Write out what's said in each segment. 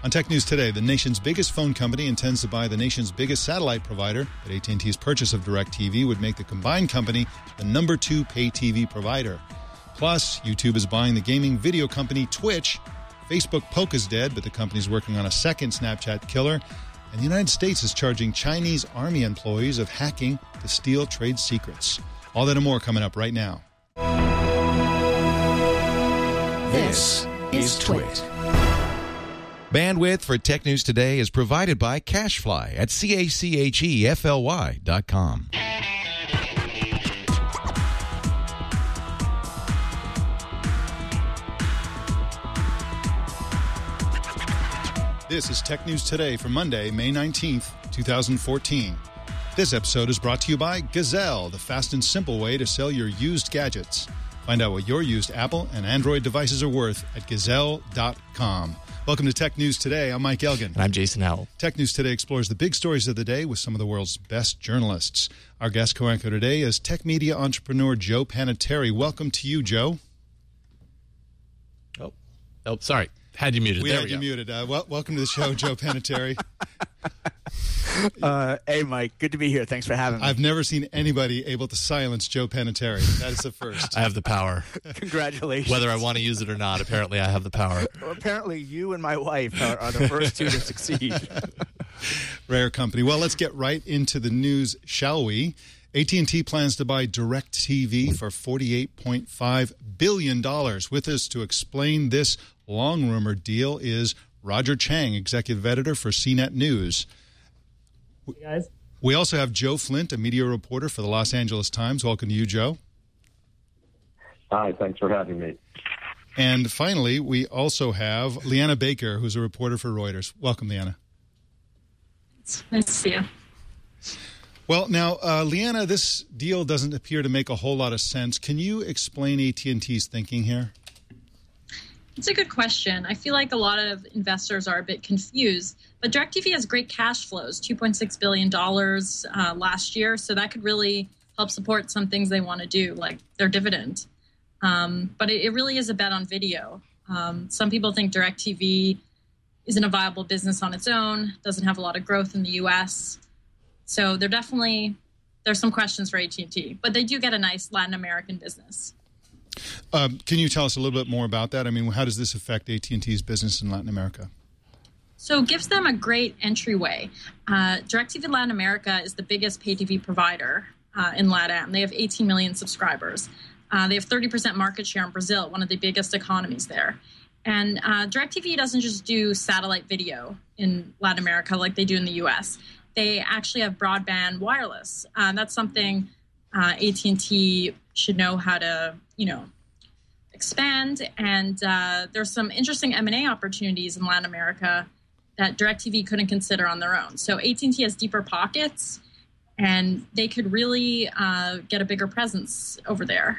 On Tech News Today, the nation's biggest phone company intends to buy the nation's biggest satellite provider, but AT&T's purchase of DirecTV would make the combined company the number 2 pay TV provider. Plus, YouTube is buying the gaming video company Twitch. Facebook Poke is dead, but the company's working on a second Snapchat killer. And the United States is charging Chinese army employees of hacking to steal trade secrets. All that and more coming up right now. This is Twit. Bandwidth for Tech News Today is provided by CacheFly at CACHEFLY.com. This is Tech News Today for Monday, May 19th, 2014. This episode is brought to you by Gazelle, the fast and simple way to sell your used gadgets. Find out what your used Apple and Android devices are worth at Gazelle.com. Welcome to Tech News Today. I'm Mike Elgin. And I'm Jason Howell. Tech News Today explores the big stories of the day with some of the world's best journalists. Our guest co-anchor today is tech media entrepreneur Joe Panettiere. Welcome to you, Joe. Oh, sorry. Had you muted. We there had you muted. Welcome to the show, Joe Panettiere. Hey, Mike. Good to be here. Thanks for having me. I've never seen anybody able to silence Joe Panettiere. That is the first. I have the power. Congratulations. Whether I want to use it or not, apparently I have the power. Well, apparently you and my wife are the first two to succeed. Rare company. Well, let's get right into the news, shall we? AT&T plans to buy DirecTV for $48.5 billion. With us to explain this long-rumored deal is Roger Chang, executive editor for CNET News. Hey guys. We also have Joe Flint, a media reporter for the Los Angeles Times. Welcome to you, Joe. Hi, thanks for having me. And finally, we also have Leanna Baker, who's a reporter for Reuters. Welcome, Leanna. It's nice to see you. Well, now, Leanna, this deal doesn't appear to make a whole lot of sense. Can you explain AT&T's thinking here? It's a good question. I feel like a lot of investors are a bit confused. But DirecTV has great cash flows, $2.6 billion last year. So that could really help support some things they want to do, like their dividend. But it really is a bet on video. Some people think DirecTV isn't a viable business on its own, doesn't have a lot of growth in the U.S. So there's some questions for AT&T. But they do get a nice Latin American business. Can you tell us a little bit more about that? I mean, how does this affect AT&T's business in Latin America? So it gives them a great entryway. DirecTV Latin America is the biggest pay TV provider in LATAM. They have 18 million subscribers. They have 30% market share in Brazil, one of the biggest economies there. And DirecTV doesn't just do satellite video in Latin America like they do in the U.S. They actually have broadband wireless. That's something AT&T should know how to, expand. And there's some interesting M&A opportunities in Latin America that DirecTV couldn't consider on their own. So AT&T has deeper pockets, and they could really get a bigger presence over there.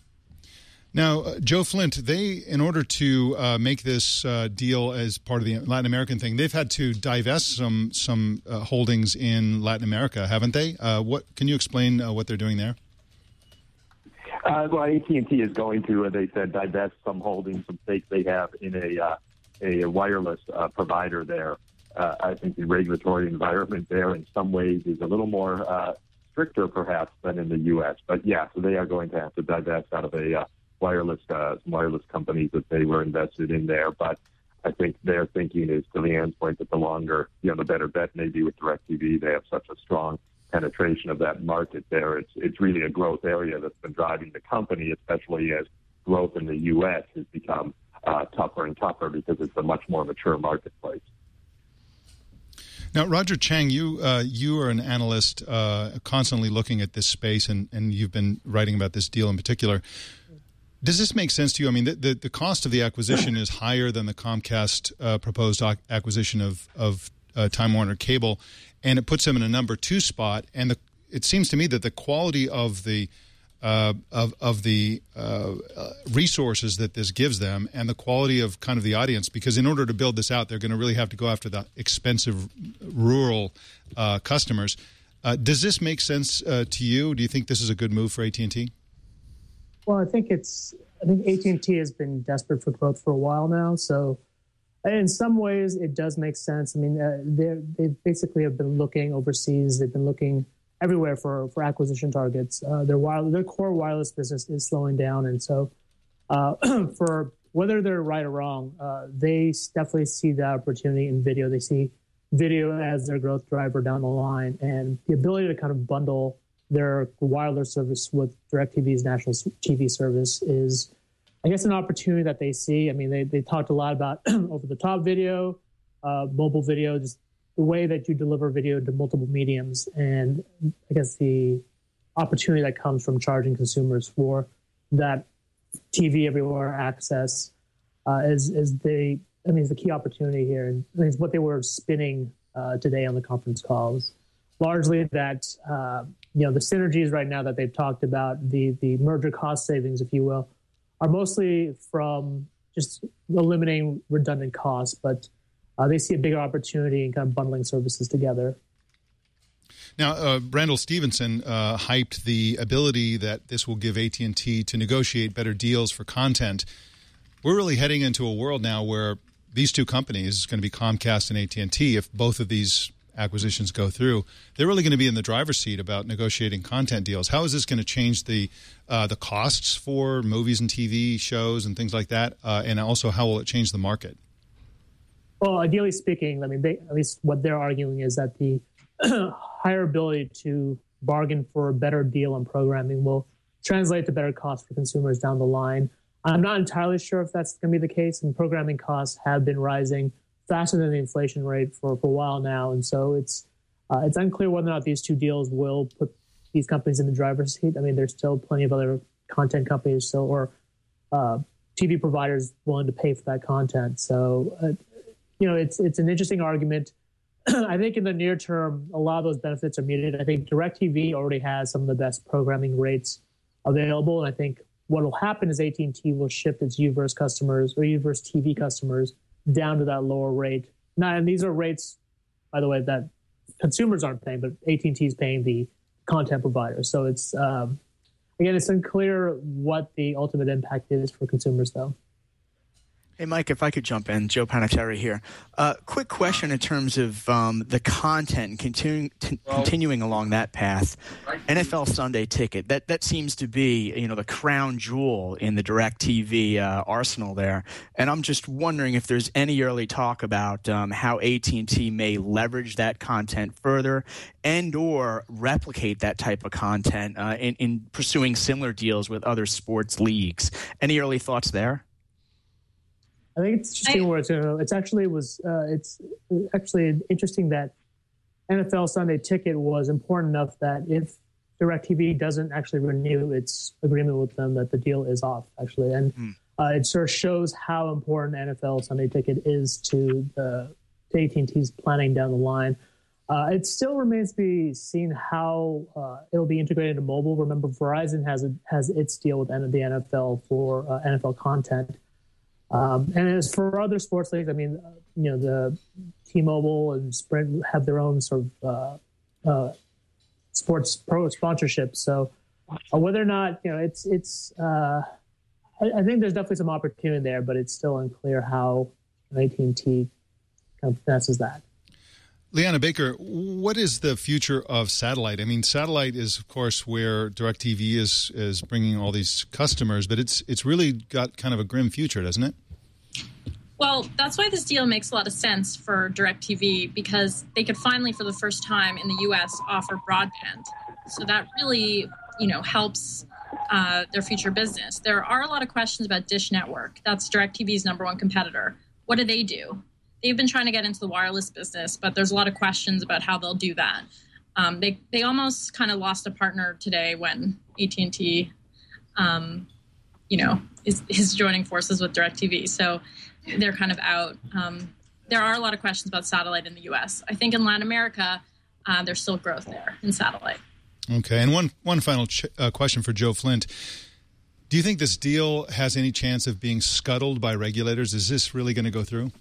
Now, Joe Flint, in order to make this deal as part of the Latin American thing, they've had to divest some holdings in Latin America, haven't they? Can you explain what they're doing there? Well, AT&T is going to, they said, divest some holdings, some stakes they have in a wireless provider there. I think the regulatory environment there in some ways is a little more stricter, perhaps, than in the U.S. But, yeah, so they are going to have to divest out of a wireless companies that they were invested in there. But I think their thinking is, to Leanne's point, that the longer, the better bet maybe with DirecTV. They have such a strong penetration of that market there. It's really a growth area that's been driving the company, especially as growth in the U.S. has become tougher and tougher because it's a much more mature marketplace. Now, Roger Chang, you are an analyst constantly looking at this space, and you've been writing about this deal in particular. Does this make sense to you? I mean, the cost of the acquisition is higher than the Comcast proposed acquisition of Time Warner Cable, and it puts them in a number 2 spot. And it seems to me that the quality of the resources that this gives them, and the quality of kind of the audience, because in order to build this out, they're going to really have to go after the expensive rural customers. Does this make sense to you? Do you think this is a good move for AT&T? Well, I think AT&T has been desperate for growth for a while now. So In some ways, it does make sense. I mean, they basically have been looking overseas. They've been looking everywhere for acquisition targets. Their core wireless business is slowing down, and so for whether they're right or wrong, they definitely see the opportunity in video. They see video as their growth driver down the line, and the ability to kind of bundle their wireless service with DirecTV's national TV service is, I guess, an opportunity that they see. I mean, they talked a lot about over-the-top video, mobile video, just the way that you deliver video to multiple mediums, and I guess the opportunity that comes from charging consumers for that TV everywhere access is the key opportunity here, and I mean, it's what they were spinning today on the conference calls. Largely that the synergies right now that they've talked about, the merger cost savings, if you will, are mostly from just eliminating redundant costs, but they see a bigger opportunity in kind of bundling services together. Now, Randall Stevenson hyped the ability that this will give AT&T to negotiate better deals for content. We're really heading into a world now where these two companies, going to be Comcast and AT&T, if both of these acquisitions go through, they're really going to be in the driver's seat about negotiating content deals. How is this going to change the costs for movies and TV shows and things like that? And also, how will it change the market? Well, ideally speaking, I mean, at least what they're arguing is that the higher ability to bargain for a better deal on programming will translate to better costs for consumers down the line. I'm not entirely sure if that's going to be the case, and programming costs have been rising faster than the inflation rate for a while now, and so it's unclear whether or not these two deals will put these companies in the driver's seat. I mean, there's still plenty of other content companies or TV providers willing to pay for that content. So, it's an interesting argument. I think in the near term, a lot of those benefits are muted. I think DirecTV already has some of the best programming rates available, and I think what will happen is AT&T will shift its UVerse customers or UVerse TV customers down to that lower rate. Now, and these are rates, by the way, that consumers aren't paying, but AT&T is paying the content providers. So it's, again, it's unclear what the ultimate impact is for consumers, though. Hey, Mike, if I could jump in. Joe Panettiere here. Quick question in terms of the content and continuing along that path. NFL Sunday Ticket, that seems to be, the crown jewel in the DirecTV arsenal there. And I'm just wondering if there's any early talk about how AT&T may leverage that content further and or replicate that type of content in pursuing similar deals with other sports leagues. Any early thoughts there? I think it's interesting where it's actually interesting that NFL Sunday Ticket was important enough that if DirecTV doesn't actually renew its agreement with them, that the deal is off, actually. And it sort of shows how important NFL Sunday Ticket is to AT&T's planning down the line. It still remains to be seen how it'll be integrated into mobile. Remember, Verizon has its deal with the NFL for NFL content. And as for other sports leagues, I mean, the T-Mobile and Sprint have their own sort of sports pro sponsorship. So whether or not, I think there's definitely some opportunity there, but it's still unclear how AT&T kind of finesses that. Liana Baker, what is the future of satellite? I mean, satellite is, of course, where DirecTV is bringing all these customers, but it's really got kind of a grim future, doesn't it? Well, that's why this deal makes a lot of sense for DirecTV, because they could finally, for the first time in the U.S., offer broadband. So that really, helps their future business. There are a lot of questions about Dish Network. That's DirecTV's number one competitor. What do? They've been trying to get into the wireless business, but there's a lot of questions about how they'll do that. They almost kind of lost a partner today when AT&T, is joining forces with DirecTV. So they're kind of out. There are a lot of questions about satellite in the U.S. I think in Latin America, there's still growth there in satellite. Okay, and one final question for Joe Flint. Do you think this deal has any chance of being scuttled by regulators? Is this really going to go through?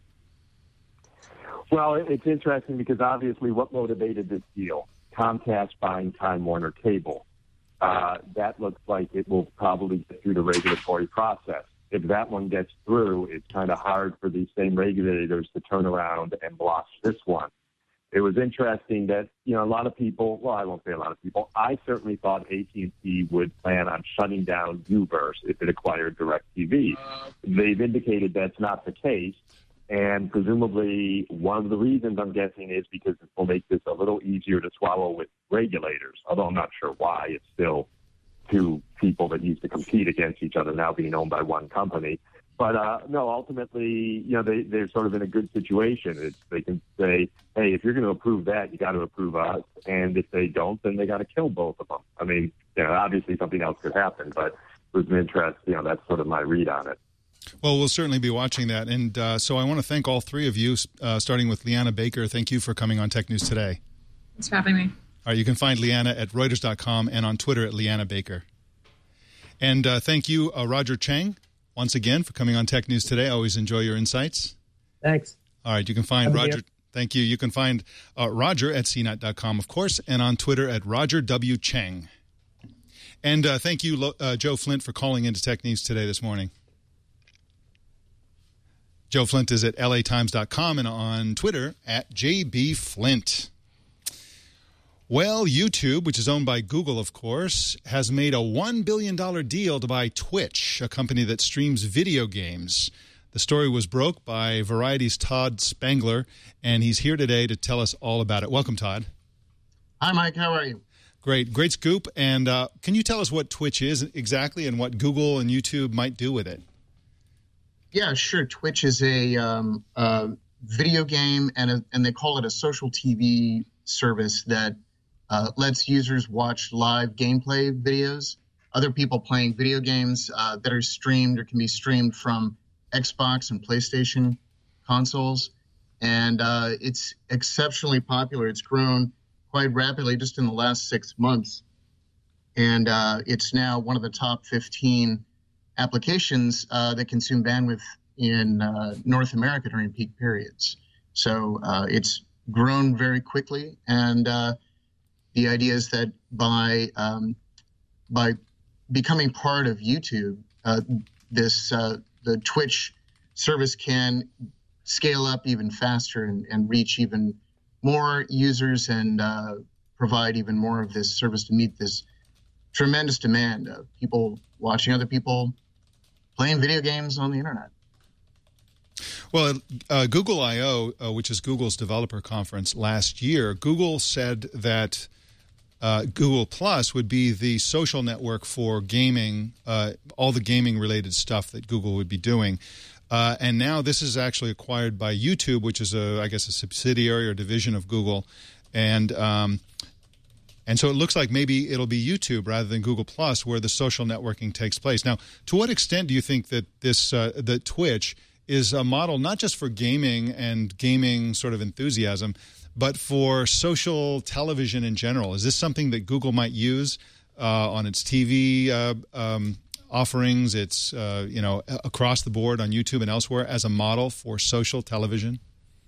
Well, it's interesting because obviously what motivated this deal? Comcast buying Time Warner Cable. That looks like it will probably get through the regulatory process. if that one gets through, it's kind of hard for these same regulators to turn around and block this one. It was interesting that, a lot of people, well, I won't say a lot of people, I certainly thought AT&T would plan on shutting down U-verse if it acquired DirecTV. They've indicated that's not the case, and presumably one of the reasons, I'm guessing, is because it will make this a little easier to swallow with regulators, although I'm not sure why. It's still two people that used to compete against each other now being owned by one company. But, no, ultimately, they're sort of in a good situation. They can say, hey, if you're going to approve that, you got to approve us. And if they don't, then they got to kill both of them. I mean, obviously something else could happen, but it was an interest. That's sort of my read on it. Well, we'll certainly be watching that. And so I want to thank all three of you, starting with Liana Baker. Thank you for coming on Tech News Today. Thanks for having me. All right, you can find Liana at Reuters.com and on Twitter at Liana Baker. And thank you, Roger Cheng, once again, for coming on Tech News Today. I always enjoy your insights. Thanks. All right, you can find Roger. Thank you. You can find Roger at CNET.com, of course, and on Twitter at Roger W. Cheng. And thank you, Joe Flint, for calling into Tech News Today this morning. Joe Flint is at LATimes.com and on Twitter at JBFlint. Well, YouTube, which is owned by Google, of course, has made a $1 billion deal to buy Twitch, a company that streams video games. The story was broke by Variety's Todd Spangler, and he's here today to tell us all about it. Welcome, Todd. Hi, Mike. How are you? Great scoop. And can you tell us what Twitch is exactly and what Google and YouTube might do with it? Yeah, sure. Twitch is a video game, and they call it a social TV service that lets users watch live gameplay videos, other people playing video games that are streamed or can be streamed from Xbox and PlayStation consoles. And it's exceptionally popular. It's grown quite rapidly just in the last 6 months. And it's now one of the top 15 applications that consume bandwidth in North America during peak periods. So it's grown very quickly, and the idea is that by becoming part of YouTube, the Twitch service can scale up even faster and reach even more users and provide even more of this service to meet this tremendous demand of people watching other people playing video games on the internet. Well, Google I/O, which is Google's developer conference last year, Google said that Google Plus would be the social network for gaming, all the gaming-related stuff that Google would be doing. And now this is actually acquired by YouTube, which is, I guess, a subsidiary or division of Google. And so it looks like maybe it'll be YouTube rather than Google Plus where the social networking takes place. Now, to what extent do you think that that Twitch is a model not just for gaming and gaming sort of enthusiasm, but for social television in general? Is this something that Google might use on its TV offerings, its across the board on YouTube and elsewhere as a model for social television?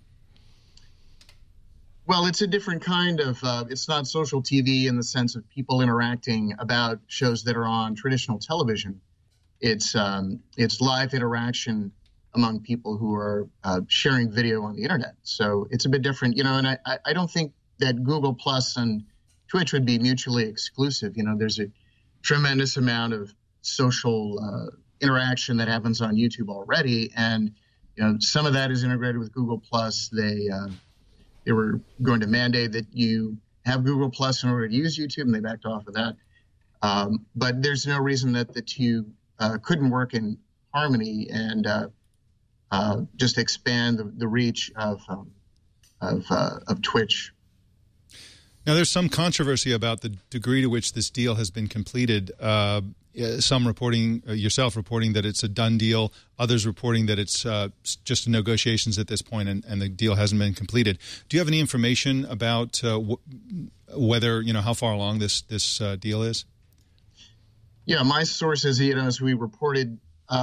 Well, it's a different kind of, it's not social TV in the sense of people interacting about shows that are on traditional television. It's live interaction among people who are sharing video on the internet. So it's a bit different, and I don't think that Google Plus and Twitch would be mutually exclusive. There's a tremendous amount of social interaction that happens on YouTube already. And, some of that is integrated with Google Plus. They were going to mandate that you have Google Plus in order to use YouTube, and they backed off of that. But there's no reason that the two couldn't work in harmony and just expand the reach of Twitch. Now, there's some controversy about the degree to which this deal has been completed. Some reporting, yourself reporting that it's a done deal, others reporting that it's just negotiations at this point and the deal hasn't been completed. Do you have any information about whether, how far along this deal is? Yeah, my sources, as we reported,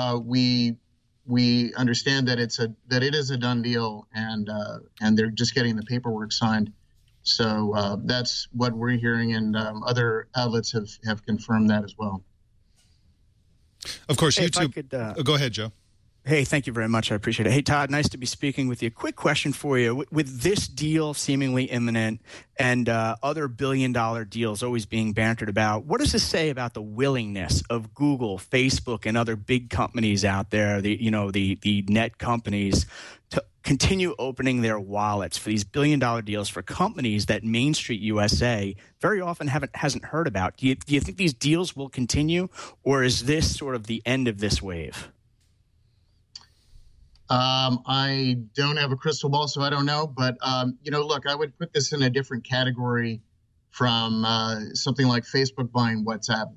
we understand that it is a done deal, and they're just getting the paperwork signed. So that's what we're hearing, and other outlets have confirmed that as well. Of course, Hey, YouTube. Go ahead, Joe. Hey, thank you very much. I appreciate it. Hey, Todd, nice to be speaking with you. Quick question for you. With this deal seemingly imminent and other billion-dollar deals always being bantered about, what does this say about the willingness of Google, Facebook, and other big companies out there, the net companies, to continue opening their wallets for these billion-dollar deals for companies that Main Street USA very often hasn't heard about? Do you think these deals will continue, or is this sort of the end of this wave? I don't have a crystal ball, so I don't know. But, look, I would put this in a different category from something like Facebook buying WhatsApp.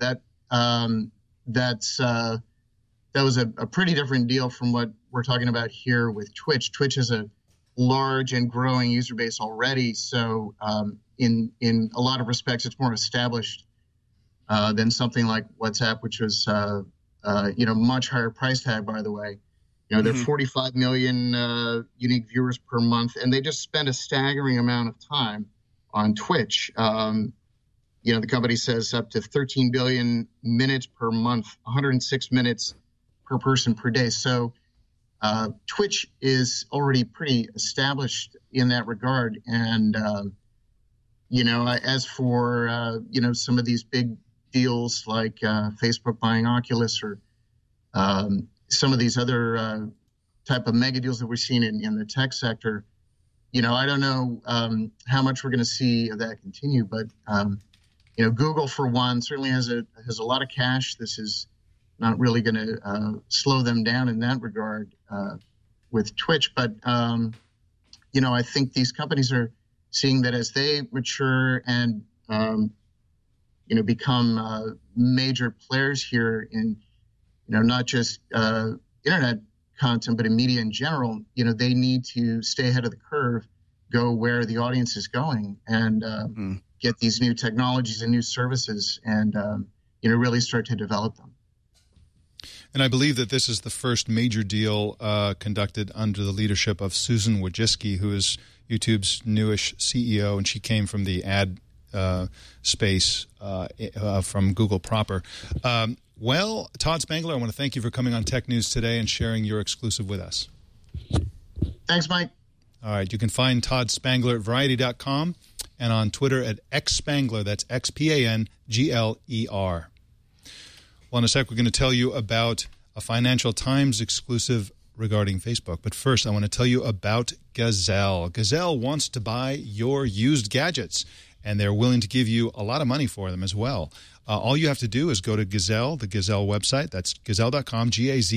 That was a pretty different deal from what we're talking about here with Twitch. Twitch is a large and growing user base already. So in a lot of respects, it's more established than something like WhatsApp, which was, much higher price tag, by the way. They're 45 million unique viewers per month, and they just spend a staggering amount of time on Twitch. The company says up to 13 billion minutes per month, 106 minutes per person per day. So Twitch is already pretty established in that regard. And, as for, some of these big deals like Facebook buying Oculus or some of these other type of mega deals that we're seeing in the tech sector, I don't know how much we're going to see of that continue. But, Google, for one, certainly has a lot of cash. This is not really going to slow them down in that regard with Twitch. But, I think these companies are seeing that as they mature and, become major players here in, not just internet content, but in media in general, they need to stay ahead of the curve, go where the audience is going, and get these new technologies and new services and, really start to develop them. And I believe that this is the first major deal conducted under the leadership of Susan Wojcicki, who is YouTube's newish CEO, and she came from the ad space from Google proper. Well, Todd Spangler, I want to thank you for coming on Tech News today and sharing your exclusive with us. Thanks, Mike. All right, you can find Todd Spangler at Variety.com and on Twitter at XSpangler. That's XPANGLER. Well, in a sec, we're going to tell you about a Financial Times exclusive regarding Facebook. But first, I want to tell you about Gazelle. Gazelle wants to buy your used gadgets, and they're willing to give you a lot of money for them as well. All you have to do is go to Gazelle, the Gazelle website. That's Gazelle.com,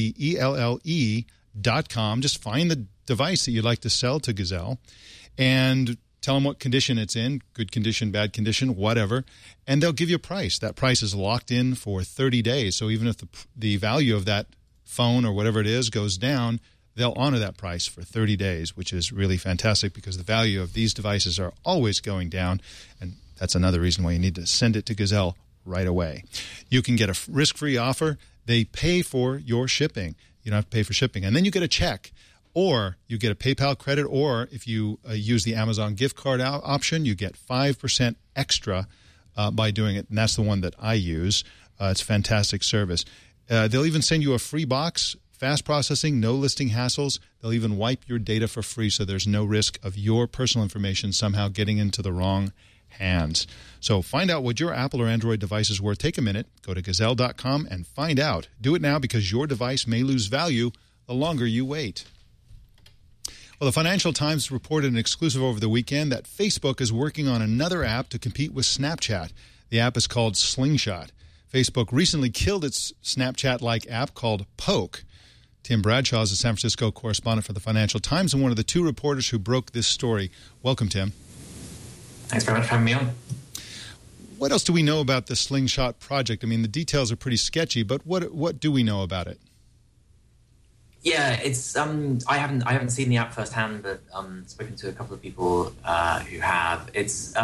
GAZELLE.com. Just find the device that you'd like to sell to Gazelle and tell them what condition it's in, good condition, bad condition, whatever, and they'll give you a price. That price is locked in for 30 days. So even if the value of that phone or whatever it is goes down, they'll honor that price for 30 days, which is really fantastic because the value of these devices are always going down, and that's another reason why you need to send it to Gazelle right away. You can get a risk-free offer. They pay for your shipping. You don't have to pay for shipping. And then you get a check, or you get a PayPal credit, or if you use the Amazon gift card option, you get 5% extra by doing it, and that's the one that I use. It's a fantastic service. They'll even send you a free box, fast processing, no listing hassles. They'll even wipe your data for free, so there's no risk of your personal information somehow getting into the wrong hands. So find out what your Apple or Android device is worth. Take a minute, go to Gazelle.com and find out. Do it now because your device may lose value the longer you wait. Well, the Financial Times reported an exclusive over the weekend that Facebook is working on another app to compete with Snapchat. The app is called Slingshot. Facebook recently killed its Snapchat-like app called Poke. Tim Bradshaw is a San Francisco correspondent for the Financial Times and one of the two reporters who broke this story. Welcome, Tim. Thanks very much for having me on. What else do we know about the Slingshot project? I mean, the details are pretty sketchy, but what do we know about it? Yeah, it's I haven't seen the app firsthand, but spoken to a couple of people who have. It's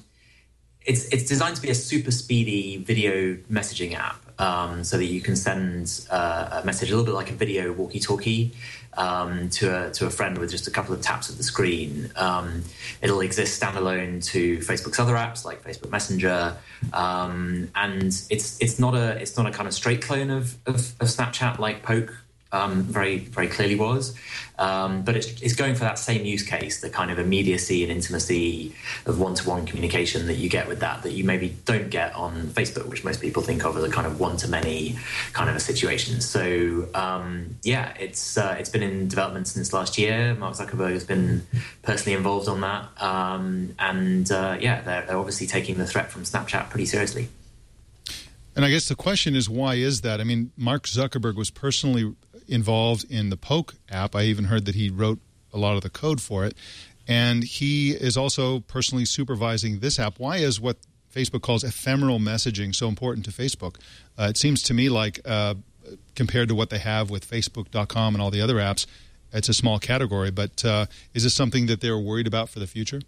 designed to be a super speedy video messaging app, so that you can send a message a little bit like a video walkie-talkie, to a friend with just a couple of taps of the screen. It'll exist standalone to Facebook's other apps like Facebook Messenger, and it's not a kind of straight clone of Snapchat like Poke very, very clearly was. But it's going for that same use case, the kind of immediacy and intimacy of one-to-one communication that you get with that you maybe don't get on Facebook, which most people think of as a kind of one-to-many kind of a situation. So, it's been in development since last year. Mark Zuckerberg has been personally involved on that. They're obviously taking the threat from Snapchat pretty seriously. And I guess the question is, why is that? I mean, Mark Zuckerberg was personally involved in the Poke app. I even heard that he wrote a lot of the code for it. And he is also personally supervising this app. Why is what Facebook calls ephemeral messaging so important to Facebook? It seems to me like compared to what they have with Facebook.com and all the other apps, it's a small category. But is this something that they're worried about for the future?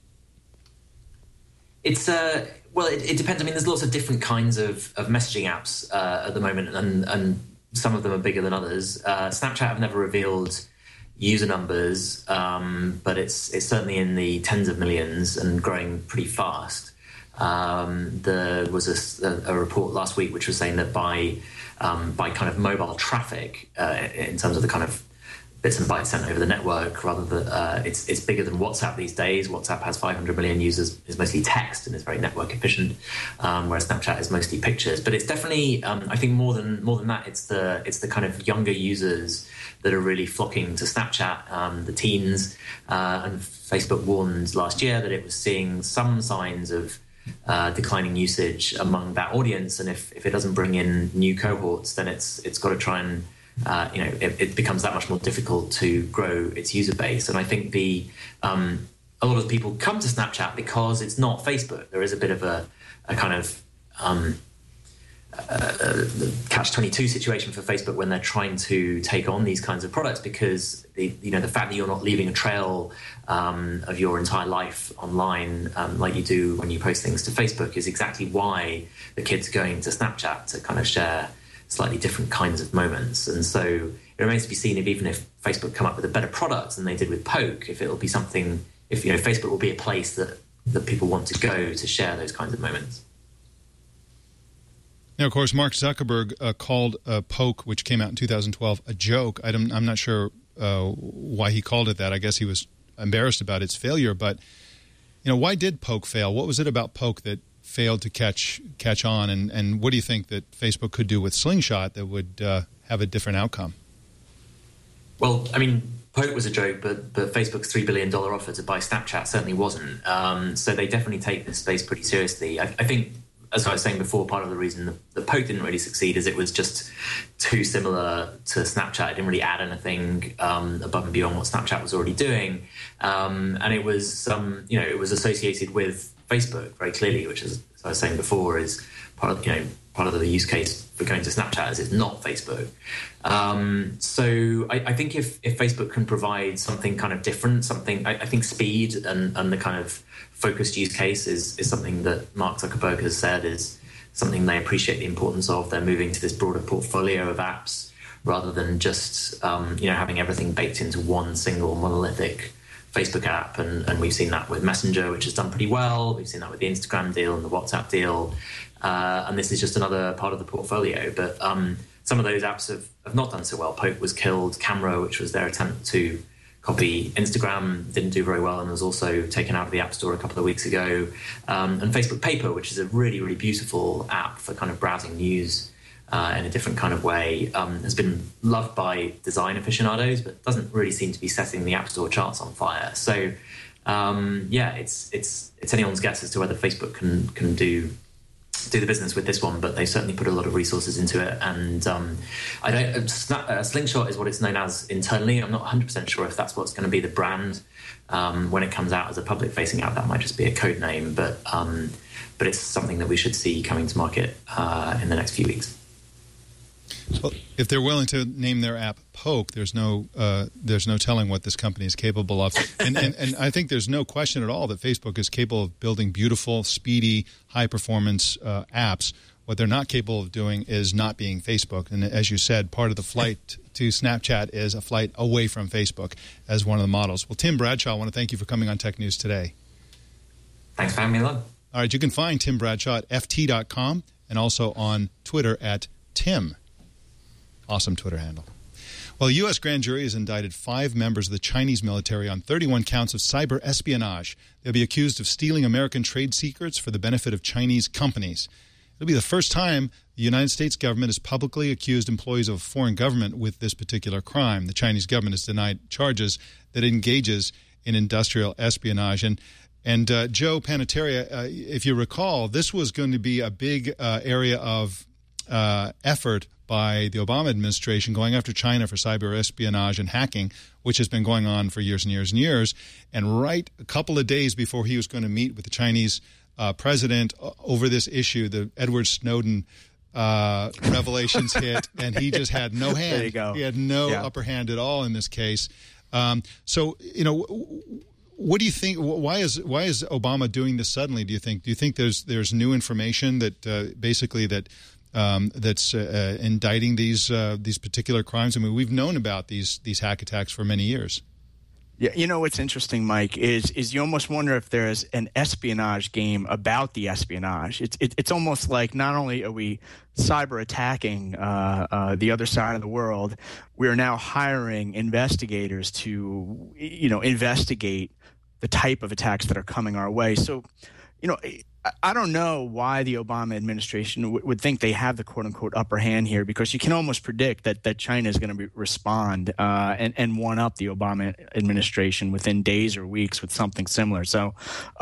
It's it depends. I mean, there's lots of different kinds of messaging apps at the moment, and some of them are bigger than others. Snapchat have never revealed user numbers, but it's certainly in the tens of millions and growing pretty fast. There was a report last week which was saying that by kind of mobile traffic, in terms of the kind of bits and bytes sent over the network, rather than it's bigger than WhatsApp these days. WhatsApp has 500 million users, is mostly text and is very network efficient, whereas Snapchat is mostly pictures. But it's definitely, I think more than that, it's the kind of younger users that are really flocking to Snapchat, the teens. And Facebook warned last year that it was seeing some signs of declining usage among that audience, and if it doesn't bring in new cohorts, then it's got to try and it becomes that much more difficult to grow its user base. And I think a lot of people come to Snapchat because it's not Facebook. There is a bit of a kind of catch-22 situation for Facebook when they're trying to take on these kinds of products, because the fact that you're not leaving a trail of your entire life online like you do when you post things to Facebook is exactly why the kids are going to Snapchat to kind of share slightly different kinds of moments. And so it remains to be seen if even if Facebook come up with a better product than they did with Poke, if it'll be something, if Facebook will be a place that people want to go to share those kinds of moments. Now, of course, Mark Zuckerberg called Poke, which came out in 2012, a joke. I'm not sure why he called it that. I guess he was embarrassed about its failure. But, why did Poke fail? What was it about Poke that failed to catch on, and what do you think that Facebook could do with Slingshot that would have a different outcome? Well, I mean, Poke was a joke, but Facebook's $3 billion offer to buy Snapchat certainly wasn't. So they definitely take this space pretty seriously. I think, as I was saying before, part of the reason the Poke didn't really succeed is it was just too similar to Snapchat. It didn't really add anything above and beyond what Snapchat was already doing, and it was it was associated with Facebook very clearly, which is, as I was saying before, is part of the use case for going to Snapchat is it's not Facebook. So I think if Facebook can provide something kind of different, I think speed and the kind of focused use case is something that Mark Zuckerberg has said is something they appreciate the importance of. They're moving to this broader portfolio of apps rather than just having everything baked into one single monolithic Facebook app, and we've seen that with Messenger, which has done pretty well. We've seen that with the Instagram deal and the WhatsApp deal, and this is just another part of the portfolio. But some of those apps have not done so well. Poke was killed. Camera, which was their attempt to copy Instagram, didn't do very well and was also taken out of the App Store a couple of weeks ago. And Facebook Paper, which is a really, really beautiful app for kind of browsing news in a different kind of way, has been loved by design aficionados, but doesn't really seem to be setting the App Store charts on fire. So, it's anyone's guess as to whether Facebook can do the business with this one, but they certainly put a lot of resources into it. And Slingshot is what it's known as internally. I'm not 100% sure if that's what's going to be the brand when it comes out as a public-facing app. That might just be a code name, but it's something that we should see coming to market in the next few weeks. Well, if they're willing to name their app Poke, there's no telling what this company is capable of. And I think there's no question at all that Facebook is capable of building beautiful, speedy, high-performance apps. What they're not capable of doing is not being Facebook. And as you said, part of the flight to Snapchat is a flight away from Facebook as one of the models. Well, Tim Bradshaw, I want to thank you for coming on Tech News Today. Thanks for having me along. All right, you can find Tim Bradshaw at ft.com and also on Twitter at Tim. Awesome Twitter handle. Well, a U.S. grand jury has indicted 5 members of the Chinese military on 31 counts of cyber espionage. They'll be accused of stealing American trade secrets for the benefit of Chinese companies. It'll be the first time the United States government has publicly accused employees of a foreign government with this particular crime. The Chinese government has denied charges that it engages in industrial espionage. And Joe Panettiere, if you recall, this was going to be a big area of effort by the Obama administration going after China for cyber espionage and hacking, which has been going on for years and years and years. And right a couple of days before he was going to meet with the Chinese president over this issue, the Edward Snowden revelations hit, and he just had no hand. There you go. He had no upper hand at all in this case. So, you know, what do you think? Why is Obama doing this suddenly? Do you think there's new information that basically that's indicting these particular crimes? I mean, we've known about these hack attacks for many years. Yeah, you know what's interesting, Mike, is you almost wonder if there's an espionage game about the espionage. It's almost like not only are we cyber attacking the other side of the world, we are now hiring investigators to, investigate the type of attacks that are coming our way. So, I don't know why the Obama administration would think they have the quote-unquote upper hand here, because you can almost predict that China is going to respond and one-up the Obama administration within days or weeks with something similar. So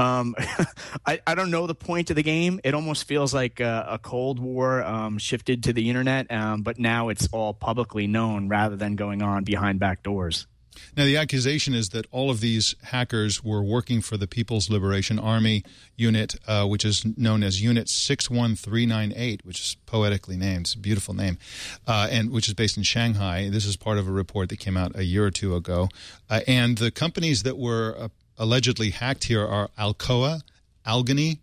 I don't know the point of the game. It almost feels like a Cold War shifted to the Internet, but now it's all publicly known rather than going on behind back doors. Now, the accusation is that all of these hackers were working for the People's Liberation Army unit, which is known as Unit 61398, which is poetically named. It's a beautiful name, and which is based in Shanghai. This is part of a report that came out a year or two ago. And the companies that were allegedly hacked here are Alcoa, Algany,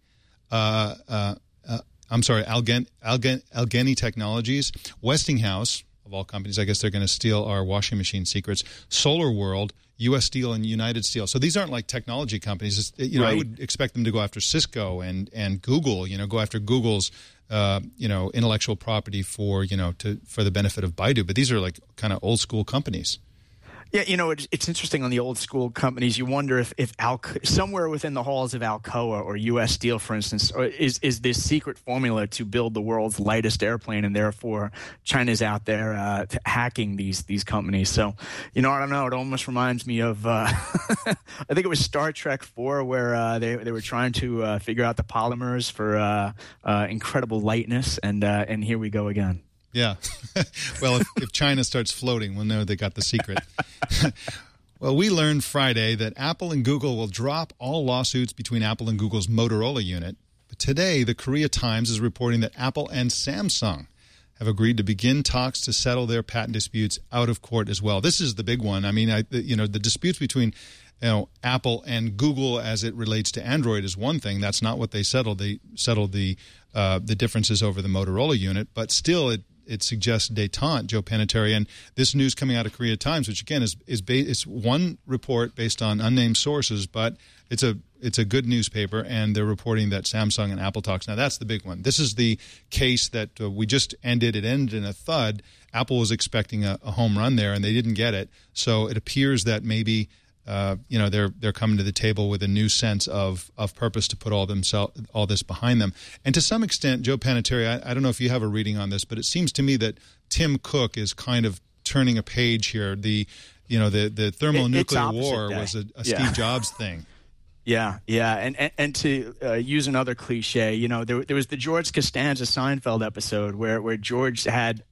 Algany Technologies, Westinghouse. Of all companies, I guess they're going to steal our washing machine secrets. Solar World, U.S. Steel, and United Steel. So these aren't like technology companies. Right. I would expect them to go after Cisco and Google. Go after Google's intellectual property for the benefit of Baidu. But these are like kind of old school companies. Yeah, it's interesting on the old school companies. You wonder if somewhere within the halls of Alcoa or U.S. Steel, for instance, is this secret formula to build the world's lightest airplane, and therefore China's out there hacking these companies. So, I don't know. It almost reminds me of I think it was Star Trek 4, where they were trying to figure out the polymers for incredible lightness, and here we go again. Yeah. Well, if China starts floating, we'll know they got the secret. Well, we learned Friday that Apple and Google will drop all lawsuits between Apple and Google's Motorola unit. But today, the Korea Times is reporting that Apple and Samsung have agreed to begin talks to settle their patent disputes out of court as well. This is the big one. I mean, the disputes between Apple and Google as it relates to Android is one thing. That's not what they settled. They settled the differences over the Motorola unit, but still it suggests détente, Joe Panettiere. And this news coming out of Korea Times, which again is one report based on unnamed sources, but it's a good newspaper, and they're reporting that Samsung and Apple talks. Now that's the big one. This is the case that we just ended. It ended in a thud. Apple was expecting a home run there, and they didn't get it. So it appears that maybe they're coming to the table with a new sense of purpose to put all this behind them. And to some extent, Joe Panettiere, I don't know if you have a reading on this, but it seems to me that Tim Cook is kind of turning a page here. The thermonuclear war was a Steve Jobs thing. Yeah, and to use another cliche, there was the George Costanza Seinfeld episode where George had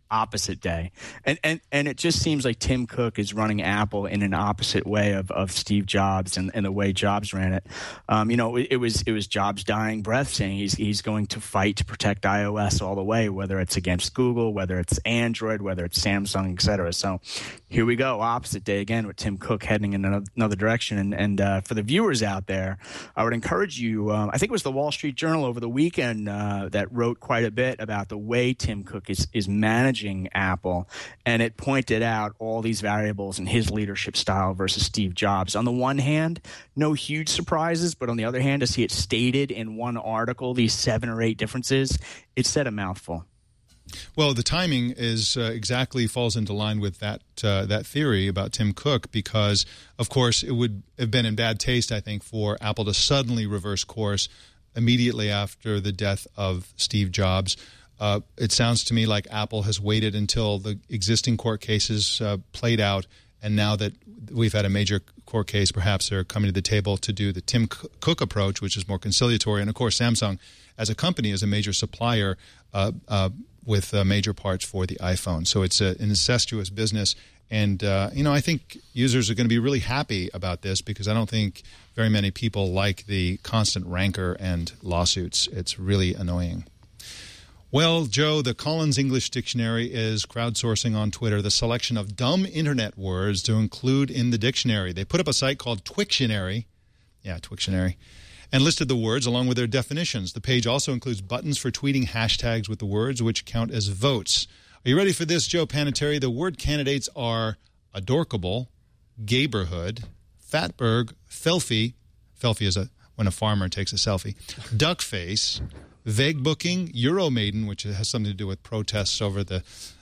opposite day. And it just seems like Tim Cook is running Apple in an opposite way of Steve Jobs and the way Jobs ran it. It was Jobs' dying breath saying he's going to fight to protect iOS all the way, whether it's against Google, whether it's Android, whether it's Samsung, et cetera. So here we go, opposite day again with Tim Cook heading in another direction. And for the viewers out there, I would encourage you, I think it was the Wall Street Journal over the weekend that wrote quite a bit about the way Tim Cook is managing Apple, and it pointed out all these variables in his leadership style versus Steve Jobs. On the one hand, no huge surprises, but on the other hand, to see it stated in one article, these 7 or 8 differences, it said a mouthful. Well, the timing is exactly falls into line with that theory about Tim Cook, because, of course, it would have been in bad taste, I think, for Apple to suddenly reverse course immediately after the death of Steve Jobs. It sounds to me like Apple has waited until the existing court cases played out, and now that we've had a major court case, perhaps they're coming to the table to do the Tim Cook approach, which is more conciliatory. And, of course, Samsung, as a company, is a major supplier with major parts for the iPhone. So it's an incestuous business. And, I think users are going to be really happy about this, because I don't think very many people like the constant rancor and lawsuits. It's really annoying. Well, Joe, the Collins English Dictionary is crowdsourcing on Twitter the selection of dumb internet words to include in the dictionary. They put up a site called Twictionary. Yeah, Twictionary. And listed the words along with their definitions. The page also includes buttons for tweeting hashtags with the words, which count as votes. Are you ready for this, Joe Panettiere? The word candidates are adorkable, gayborhood, fatberg, felfie. Felfie is when a farmer takes a selfie. Duckface, vague booking, Euromaiden, which has something to do with protests over the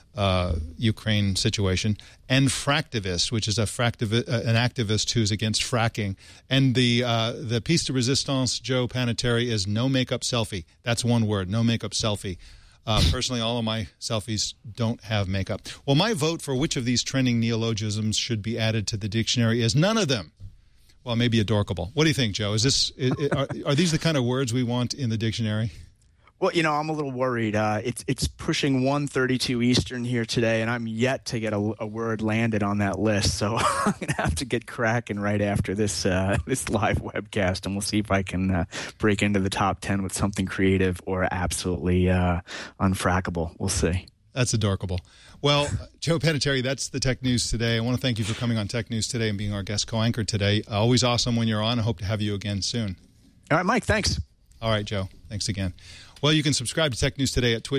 Ukraine situation, and fractivist, which is an activist who's against fracking. And the piece de resistance, Joe Panettiere, is no makeup selfie. That's one word, no makeup selfie. Personally, all of my selfies don't have makeup. Well, my vote for which of these trending neologisms should be added to the dictionary is none of them. Well, maybe adorkable. What do you think, Joe? Are these the kind of words we want in the dictionary? Well, I'm a little worried. It's pushing 1:32 Eastern here today, and I'm yet to get a word landed on that list. So I'm going to have to get cracking right after this live webcast, and we'll see if I can break into the top 10 with something creative or absolutely unfrackable. We'll see. That's adorkable. Well, Joe Panettiere, that's the Tech News Today. I want to thank you for coming on Tech News Today and being our guest co-anchor today. Always awesome when you're on. I hope to have you again soon. All right, Mike, thanks. All right, Joe. Thanks again. Well, you can subscribe to Tech News Today at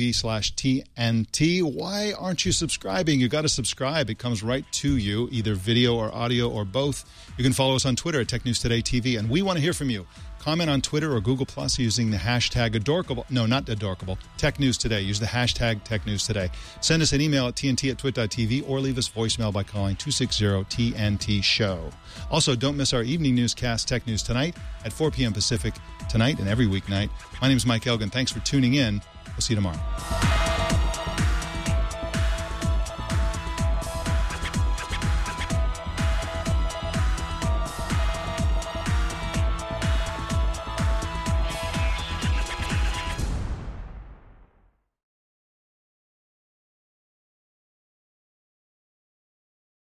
twit.tv/TNT. Why aren't you subscribing? You got to subscribe. It comes right to you, either video or audio or both. You can follow us on Twitter at Tech News Today TV, and we want to hear from you. Comment on Twitter or Google Plus using the hashtag adorkable. No, not adorkable. Tech News Today. Use the hashtag Tech News Today. Send us an email at tnt@twit.tv or leave us voicemail by calling 260-TNT-SHOW. Also, don't miss our evening newscast, Tech News Tonight, at 4 p.m. Pacific tonight and every weeknight. My name is Mike Elgin. Thanks for tuning in. We'll see you tomorrow.